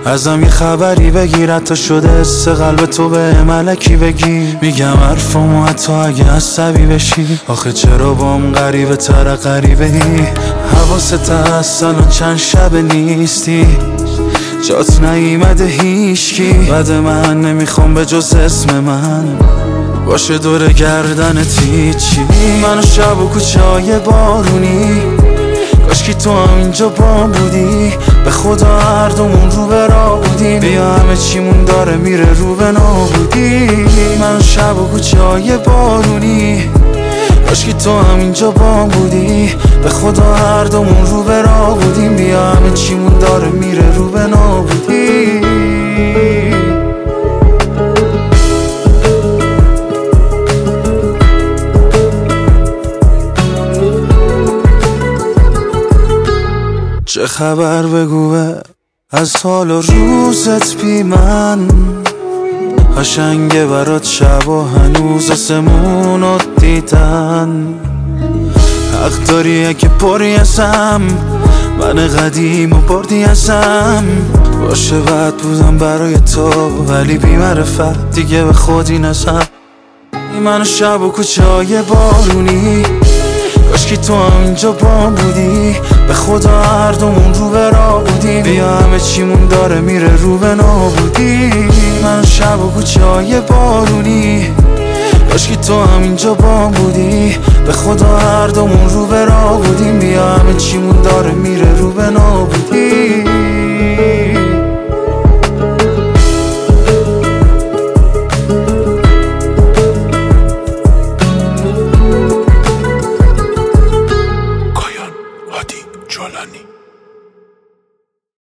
ازم یه خبری بگیر، حتی شده حس قلب تو به ملکی بگی. میگم حرفامو حتی اگه عصبی بشی، آخه چرا بام غریبه تر غریبه ای؟ حواست هست الان چند شب نیستی، جات نیومده هیچکی بعد من، نمیخوام به جز اسم من باشه دور گردنت هیچی. منو شب و کوچه های بارونی، کاشکی تو هم اینجا بام بودی، به خدا هر دومون رو به راه بودیم، بیا همه چیمون داره میره رو به نابودی. منو شب و کوچه های بارونی، کاشکی تو هم اینجا بام بودی، به خدا هر دومون رو به راه بودیم، بیا همه چیمون داره میره رو به نابودی. چه خبر بگو از حال و روزت بی من، قشنگه برات شب و هنوز آسمونو دیدن. حق داری اگه پری هستم، من قدیم و بردی هستم، باشه بد بودم برای تو ولی بی معرفت دیگه به خودی نزم. منو شب و کوچه های بارونی، کاشکی تو هم اینجا بام بودی، به خدا هر دومون رو به راه بودیم، بیا همه چیمون داره میره رو به نابودی. من شب و کوچه های بارونی، کاشکی تو هم اینجا بام بودی، به خدا هر دومون رو به راه بودیم، بیا همه چیمون داره میره رو به نابودی. هادی جولانی.